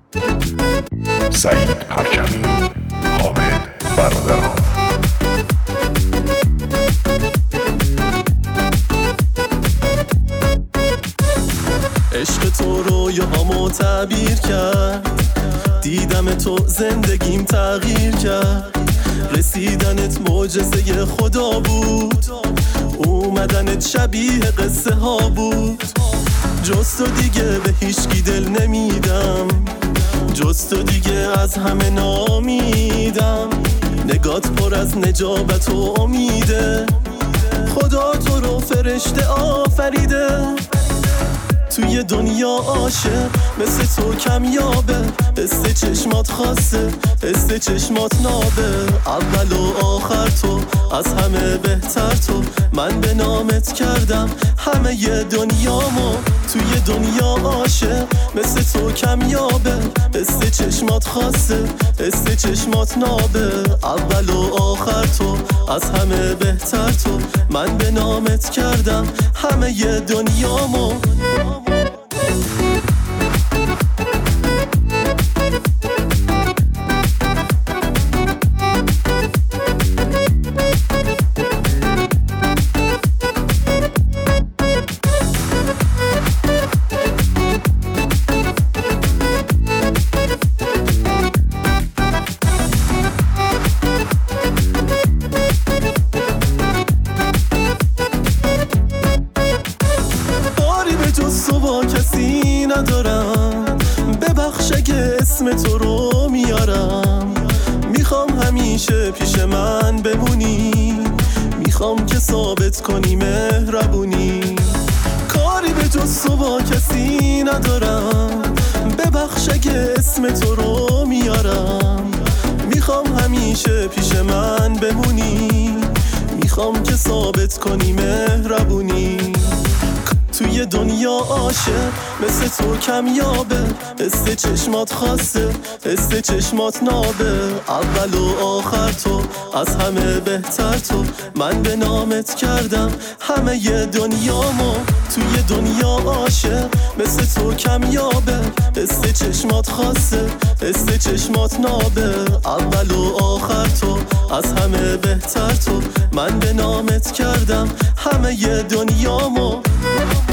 سعید پرچمی، حامد برادران. عشق تو رویاهامو تعبیر کرد، دیدم تو زندگیم تغییر کرد. رسیدنت معجزه خدا بود، اومدنت شبیه قصه ها بود. جز تو دیگه به هیچکی دل نمیدم، جز تو دیگه از همه نامیدم. نگات پر از نجابت و امیده، خدا تو رو فرشته آفریده. توی دنیا عاشق مثل تو کمیابه، حس چشمات خاصه، حس چشمات نابه. اول و آخر تو، از همه بهتر تو. من به نامت کردم همه ی دنیامو. توی دنیا عاشق مثل تو کمیابه، حس چشمات خاصه، حس چشمات نابه. اول و آخر تو، از همه بهتر تو. من به نامت کردم همه ی دنیامو. تو با کسی ندارم، ببخش اگه اسم تو رو میارم. میخوام همیشه پیش من بمونی، میخوام که ثابت کنی مهربونی. کاری به جز تو با کسی ندارم، ببخش اگه اسم تو رو میارم. میخوام همیشه پیش من بمونی، میخوام که ثابت کنی مهربونی. توی دنیا عاشق مثل تو کمیابه، حس چشمات خاصه، حس چشمات نابه. اول و آخر تو، از همه بهتر تو. من به نامت کردم همه ی دنیامو. توی دنیا عاشق مثل تو کمیابه، حس چشمات خاصه، حس چشمات نابه. اول و آخر تو، از همه بهتر تو. من به نامت کردم همه ی دنیامو.